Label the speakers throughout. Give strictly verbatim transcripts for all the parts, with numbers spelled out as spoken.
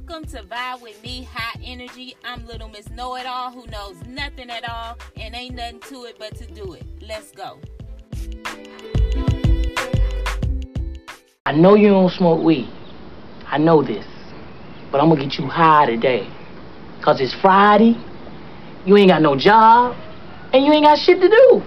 Speaker 1: Welcome to Vibe With Me, High Energy. I'm Little Miss Know-It-All who knows nothing at all and ain't nothing to it but to do it. Let's go.
Speaker 2: I know you don't smoke weed. I know this. But I'm gonna get you high today. Cause it's Friday, you ain't got no job, and you ain't got shit to do.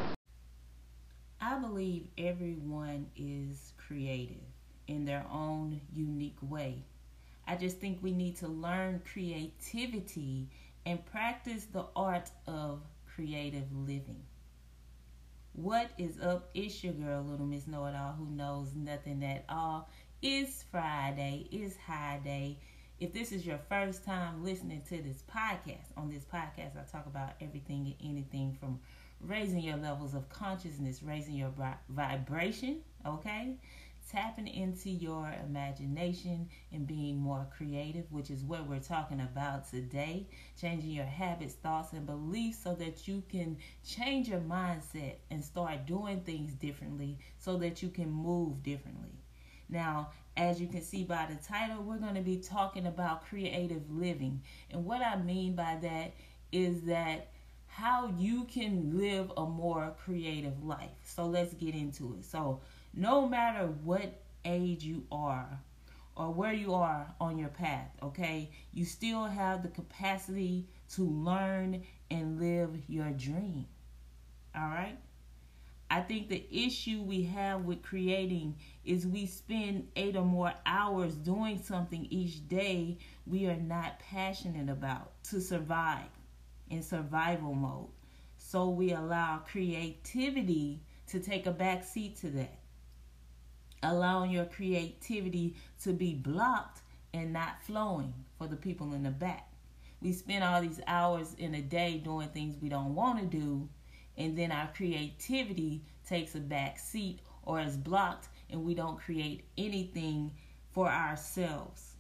Speaker 1: I believe everyone is creative in their own unique way. I just think we need to learn creativity and practice the art of creative living. What is up? It's your girl, Little Miss Know-It-All, who knows nothing at all. It's Friday. It's High Day. If this is your first time listening to this podcast, on this podcast, I talk about everything and anything from raising your levels of consciousness, raising your vibration, okay? Tapping into your imagination and being more creative, which is what we're talking about today. Changing your habits, thoughts, and beliefs so that you can change your mindset and start doing things differently so that you can move differently. Now, as you can see by the title, we're going to be talking about creative living. And what I mean by that is that how you can live a more creative life. So let's get into it. So no matter what age you are or where you are on your path, okay, you still have the capacity to learn and live your dream. All right? I think the issue we have with creating is we spend eight or more hours doing something each day we are not passionate about to survive in survival mode. So we allow creativity to take a back seat to that. Allowing your creativity to be blocked and not flowing for the people in the back. We spend all these hours in a day doing things we don't want to do, and then our creativity takes a back seat or is blocked, and we don't create anything for ourselves.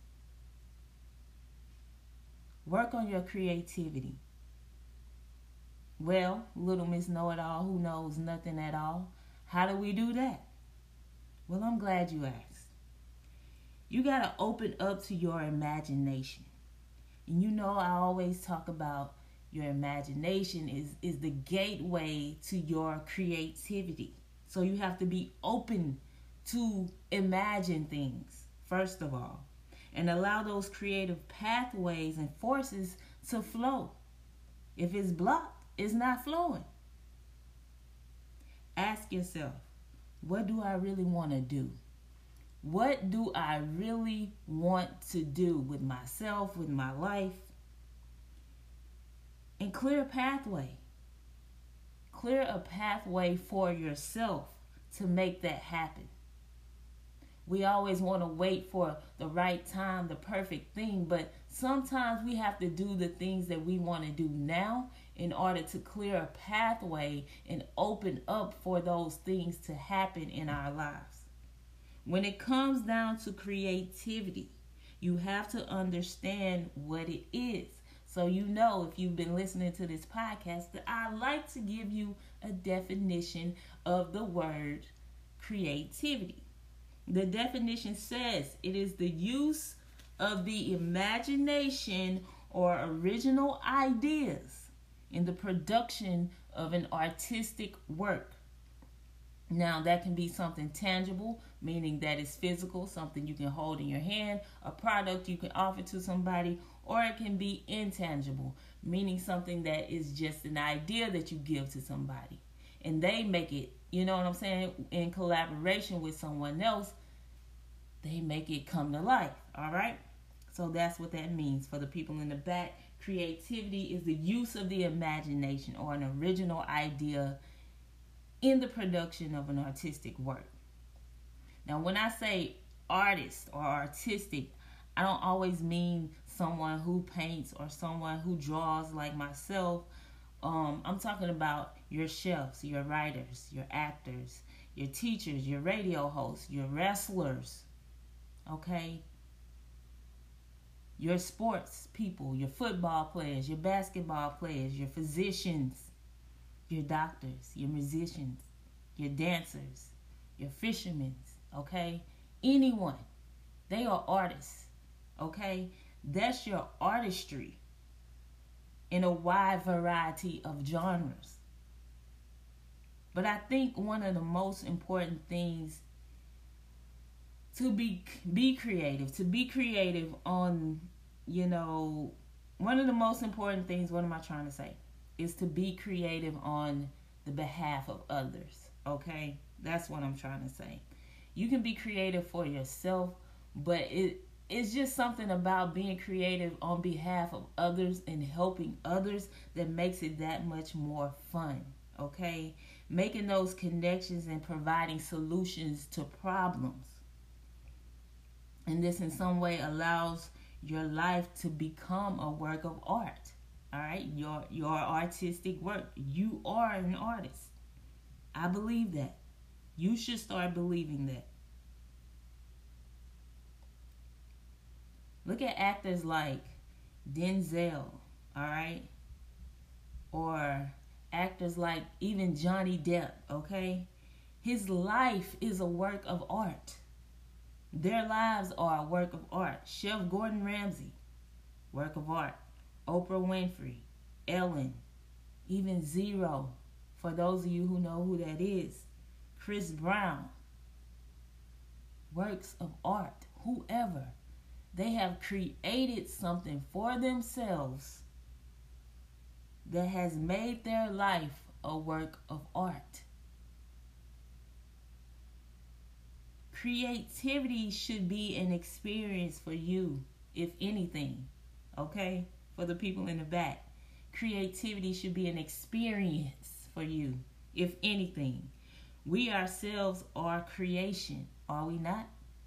Speaker 1: Work on your creativity. Well, Little Miss Know-It-All who knows nothing at all. How do we do that? Well, I'm glad you asked. You got to open up to your imagination. And you know I always talk about your imagination is, is the gateway to your creativity. So you have to be open to imagine things, first of all, and allow those creative pathways and forces to flow. If it's blocked, it's not flowing. Ask yourself, what do I really want to do? What do I really want to do with myself, with my life? And clear a pathway. Clear a pathway for yourself to make that happen. We always want to wait for the right time, the perfect thing, but sometimes we have to do the things that we want to do now in order to clear a pathway and open up for those things to happen in our lives. When it comes down to creativity, you have to understand what it is. So you know, if you've been listening to this podcast, that I like to give you a definition of the word creativity. The definition says it is the use of the imagination or original ideas in the production of an artistic work. Now, that can be something tangible, meaning that it's physical, something you can hold in your hand, a product you can offer to somebody, or it can be intangible, meaning something that is just an idea that you give to somebody. And they make it, you know what I'm saying, in collaboration with someone else, they make it come to life, all right? So that's what that means for the people in the back. Creativity is the use of the imagination or an original idea in the production of an artistic work. Now, when I say artist or artistic, I don't always mean someone who paints or someone who draws like myself. Um, I'm talking about your chefs, your writers, your actors, your teachers, your radio hosts, your wrestlers, okay? Your sports people, your football players, your basketball players, your physicians, your doctors, your musicians, your dancers, your fishermen, okay? Anyone. They are artists, okay? That's your artistry in a wide variety of genres. But I think one of the most important things to be be creative, to be creative on, you know, one of the most important things, what am I trying to say, is to be creative on the behalf of others, okay? That's what I'm trying to say. You can be creative for yourself, but it it's just something about being creative on behalf of others and helping others that makes it that much more fun, okay? Making those connections and providing solutions to problems. And this in some way allows your life to become a work of art, all right? Your, your artistic work. You are an artist. I believe that. You should start believing that. Look at actors like Denzel, all right? Or actors like even Johnny Depp, okay? His life is a work of art. Their lives are a work of art. Chef Gordon Ramsay, work of art. Oprah Winfrey, Ellen, even Zero, for those of you who know who that is. Chris Brown, works of art. Whoever. They have created something for themselves that has made their life a work of art. Creativity should be an experience for you, if anything, okay? For the people in the back. Creativity should be an experience for you, if anything. We ourselves are creation, are we not?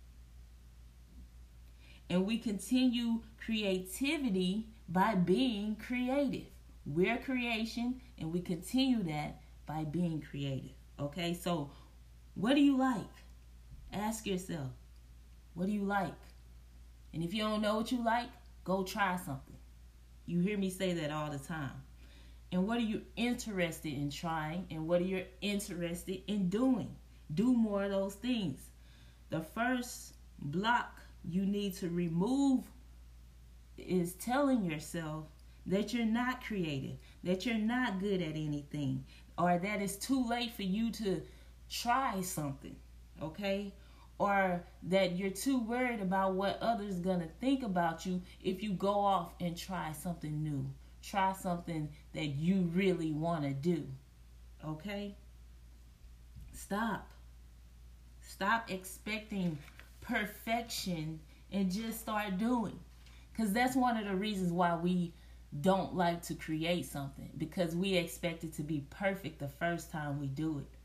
Speaker 1: And we continue creativity by being creative. We're creation, and we continue that by being creative. Okay, so what do you like? Ask yourself, what do you like? And if you don't know what you like, go try something. You hear me say that all the time. And what are you interested in trying? And what are you interested in doing? Do more of those things. The first block you need to remove is telling yourself that you're not creative, that you're not good at anything, or that it's too late for you to try something, okay? Or that you're too worried about what others gonna think about you if you go off and try something new. Try something that you really want to do, okay? Stop. Stop expecting perfection and just start doing. Because that's one of the reasons why we don't like to create something, because we expect it to be perfect the first time we do it.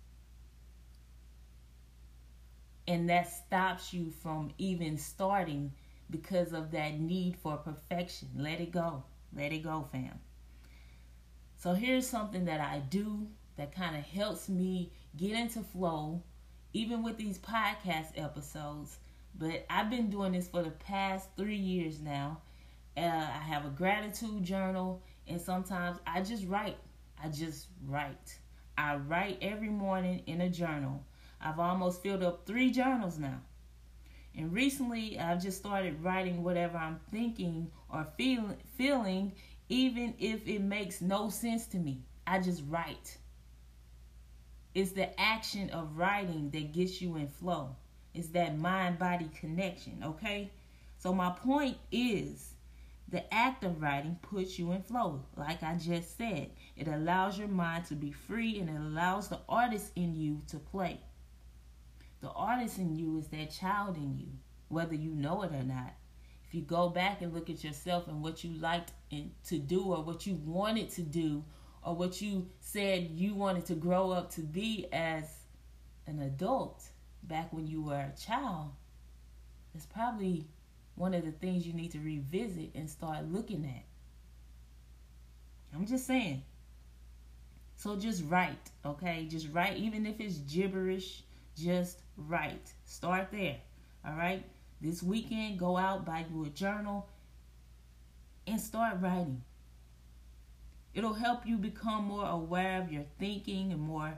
Speaker 1: And that stops you from even starting because of that need for perfection. Let it go. Let it go, fam. So here's something that I do that kind of helps me get into flow, even with these podcast episodes. But I've been doing this for the past three years now. Uh, I have a gratitude journal, and sometimes I just write. I just write. I write every morning in a journal. I've almost filled up three journals now. And recently, I've just started writing whatever I'm thinking or feel, feeling, even if it makes no sense to me. I just write. It's the action of writing that gets you in flow. It's that mind-body connection, okay? So my point is, the act of writing puts you in flow. Like I just said, it allows your mind to be free, and it allows the artist in you to play. The artist in you is that child in you, whether you know it or not. If you go back and look at yourself and what you liked to do, or what you wanted to do, or what you said you wanted to grow up to be as an adult back when you were a child, it's probably one of the things you need to revisit and start looking at. I'm just saying. So just write, okay? Just write, even if it's gibberish. Just write. Start there. All right? This weekend, go out, buy you a journal, and start writing. It'll help you become more aware of your thinking and more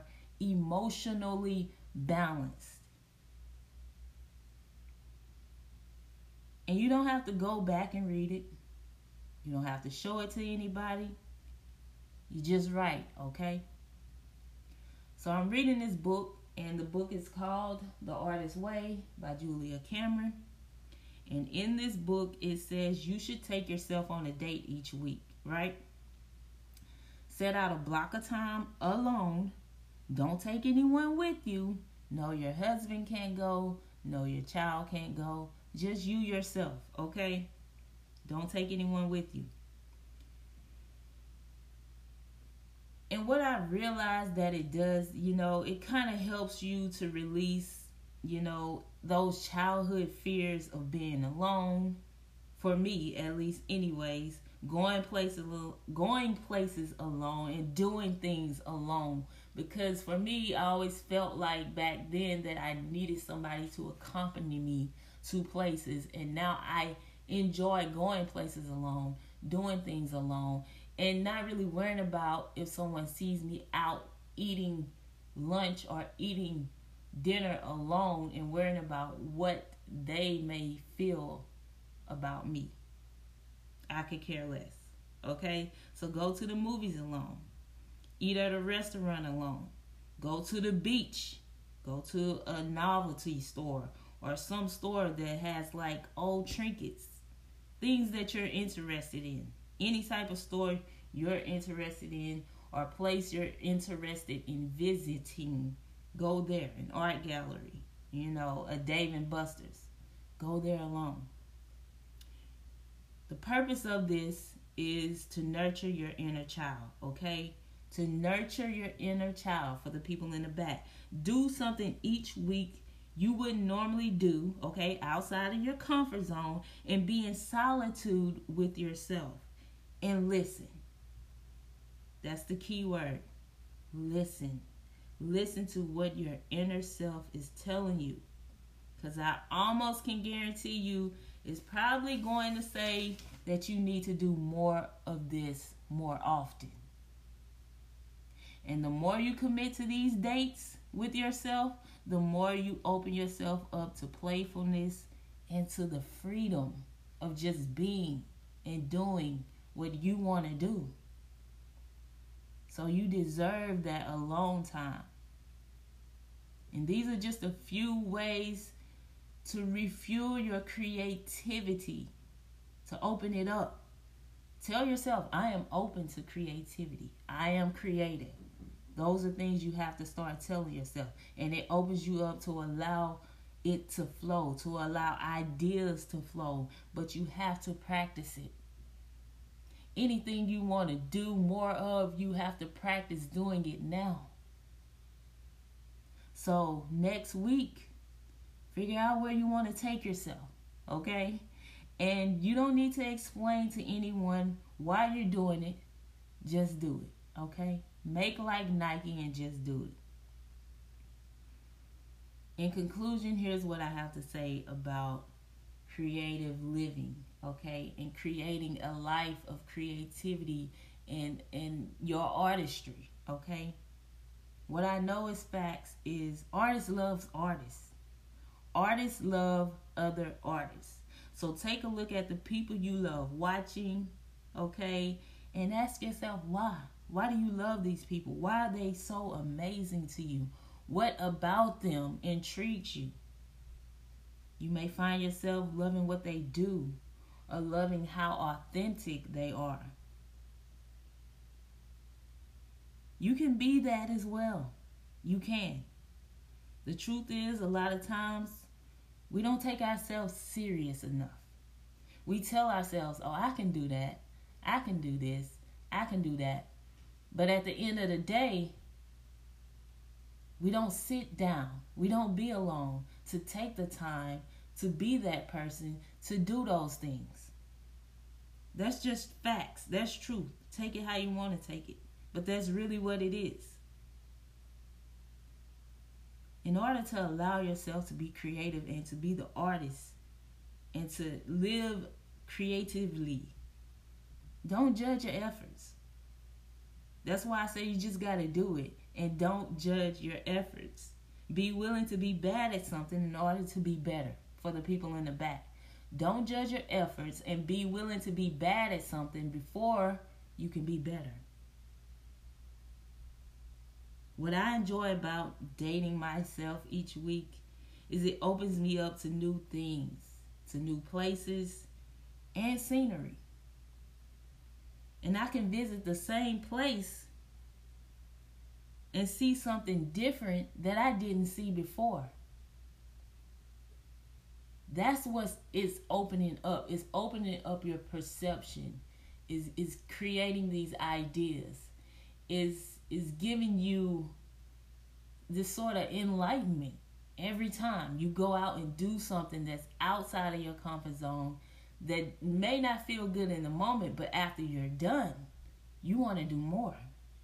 Speaker 1: emotionally balanced. And you don't have to go back and read it. You don't have to show it to anybody. You just write, okay? So I'm reading this book, and the book is called The Artist's Way by Julia Cameron. And in this book, it says you should take yourself on a date each week, right? Set out a block of time alone. Don't take anyone with you. No, your husband can't go. No, your child can't go. Just you yourself, okay? Don't take anyone with you. And what I realized that it does, you know, it kind of helps you to release, you know, those childhood fears of being alone. For me, at least, anyways, going places, going places alone and doing things alone. Because for me, I always felt like back then that I needed somebody to accompany me to places, and now I enjoy going places alone, doing things alone, and not really worrying about if someone sees me out eating lunch or eating dinner alone and worrying about what they may feel about me. I could care less. Okay? So go to the movies alone. Eat at a restaurant alone. Go to the beach. Go to a novelty store or some store that has like old trinkets. Things that you're interested in. Any type of store you're interested in or place you're interested in visiting. Go there. An art gallery. You know, a Dave and Buster's. Go there alone. The purpose of this is to nurture your inner child, okay? To nurture your inner child for the people in the back. Do something each week you wouldn't normally do, okay, outside of your comfort zone, and be in solitude with yourself. And listen. That's the key word. Listen. Listen to what your inner self is telling you. Because I almost can guarantee you it's probably going to say that you need to do more of this more often. And the more you commit to these dates with yourself, the more you open yourself up to playfulness and to the freedom of just being and doing what you want to do. So you deserve that alone time. And these are just a few ways to refuel your creativity, to open it up. Tell yourself, I am open to creativity. I am creative. Those are things you have to start telling yourself. And it opens you up to allow it to flow, to allow ideas to flow. But you have to practice it. Anything you want to do more of, you have to practice doing it now. So next week, figure out where you want to take yourself, okay? And you don't need to explain to anyone why you're doing it. Just do it, okay? Make like Nike and just do it. In conclusion, here's what I have to say about creative living, okay? And creating a life of creativity and, and your artistry, okay? What I know is facts is artists love artists. Artists love other artists. So take a look at the people you love watching, okay? And ask yourself why. Why do you love these people? Why are they so amazing to you? What about them intrigues you? You may find yourself loving what they do or loving how authentic they are. You can be that as well. You can. The truth is, a lot of times, we don't take ourselves serious enough. We tell ourselves, oh, I can do that. I can do this. I can do that. But at the end of the day, we don't sit down. We don't be alone to take the time to be that person, to do those things. That's just facts. That's truth. Take it how you want to take it. But that's really what it is. In order to allow yourself to be creative and to be the artist and to live creatively, don't judge your efforts. That's why I say you just got to do it. And don't judge your efforts. Be willing to be bad at something in order to be better for the people in the back. Don't judge your efforts and be willing to be bad at something before you can be better. What I enjoy about dating myself each week is it opens me up to new things, to new places and scenery. And I can visit the same place and see something different that I didn't see before. That's what it's opening up. It's opening up your perception. Is is creating these ideas. Is is giving you this sort of enlightenment every time you go out and do something that's outside of your comfort zone that may not feel good in the moment, but after you're done, you want to do more.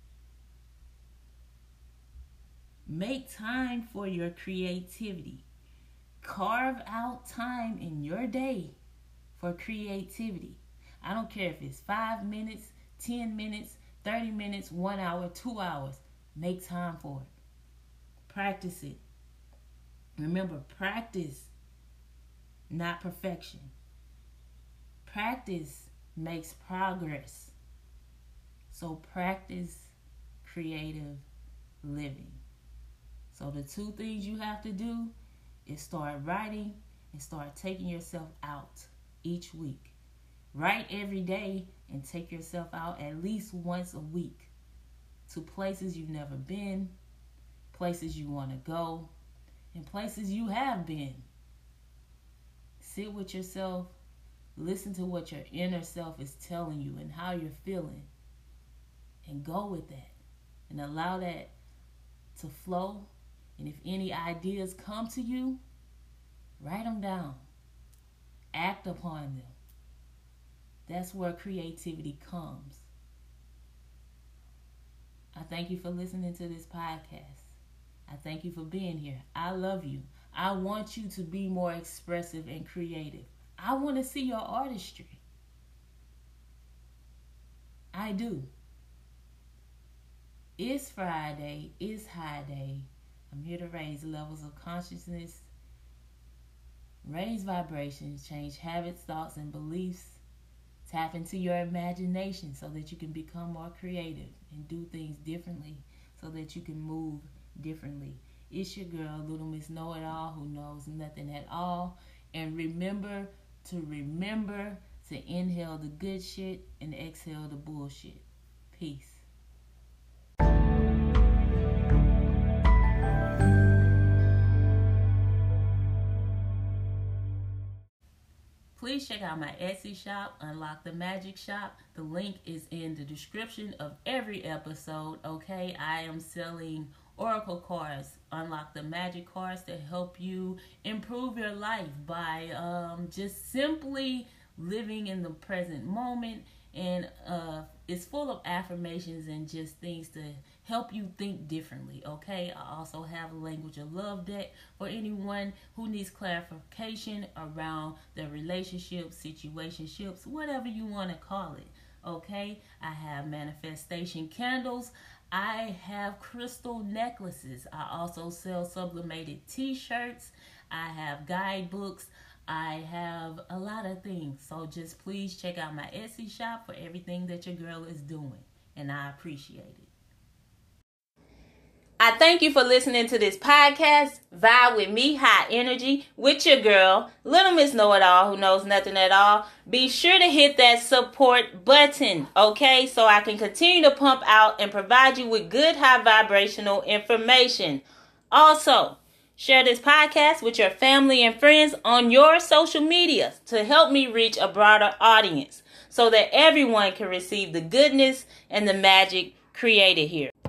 Speaker 1: Make time for your creativity. Carve out time in your day for creativity. I don't care if it's five minutes, ten minutes, thirty minutes, one hour, two hours. Make time for it. Practice it. Remember, practice, not perfection. Practice makes progress. So practice creative living. So the two things you have to do is start writing and start taking yourself out each week. Write every day and take yourself out at least once a week to places you've never been, places you want to go, and places you have been. Sit with yourself, listen to what your inner self is telling you and how you're feeling, and go with that and allow that to flow. And if any ideas come to you, write them down. Act upon them. That's where creativity comes. I thank you for listening to this podcast. I thank you for being here. I love you. I want you to be more expressive and creative. I want to see your artistry. I do. It's Friday. It's High Day. I'm here to raise levels of consciousness, raise vibrations, change habits, thoughts, and beliefs. Tap into your imagination so that you can become more creative and do things differently so that you can move differently. It's your girl, Little Miss Know-It-All, who knows nothing at all. And remember to remember to inhale the good shit and exhale the bullshit. Peace. Please check out my Etsy shop, Unlock the Magic Shop. The link is in the description of every episode, okay? I am selling Oracle cards, Unlock the Magic cards to help you improve your life by um, just simply living in the present moment. And uh, it's full of affirmations and just things to help you think differently, okay? I also have a Language of Love deck for anyone who needs clarification around their relationships, situationships, whatever you want to call it, okay? I have manifestation candles. I have crystal necklaces. I also sell sublimated t-shirts. I have guidebooks. I have a lot of things. So just please check out my Etsy shop for everything that your girl is doing. And I appreciate it. I thank you for listening to this podcast, Vibe with me, High Energy, with your girl, Little Miss Know-It-All, who knows nothing at all. Be sure to hit that support button, okay, so I can continue to pump out and provide you with good high vibrational information. Also, share this podcast with your family and friends on your social media to help me reach a broader audience so that everyone can receive the goodness and the magic created here.